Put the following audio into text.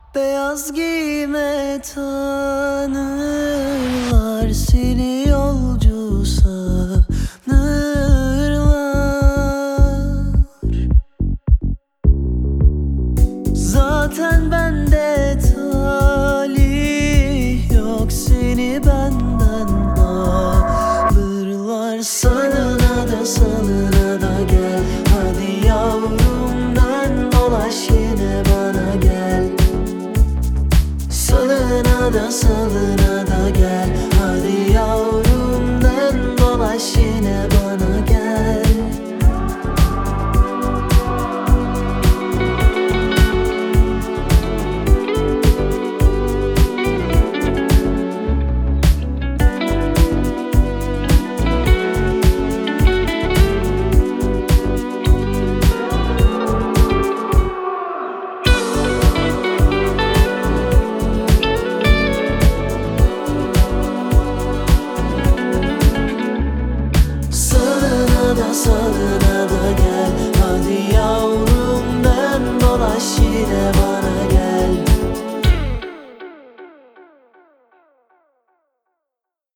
Beyaz giyme tanırlar, seni yolcu sanırlar. Zaten bende talih yok, seni benden alırlar. Salına da salına da gel, hadi yavrum dön dolaş yine bana gel. Salına da salına da gel, hadi yavrum dön dolaş yine bana gel. Salına da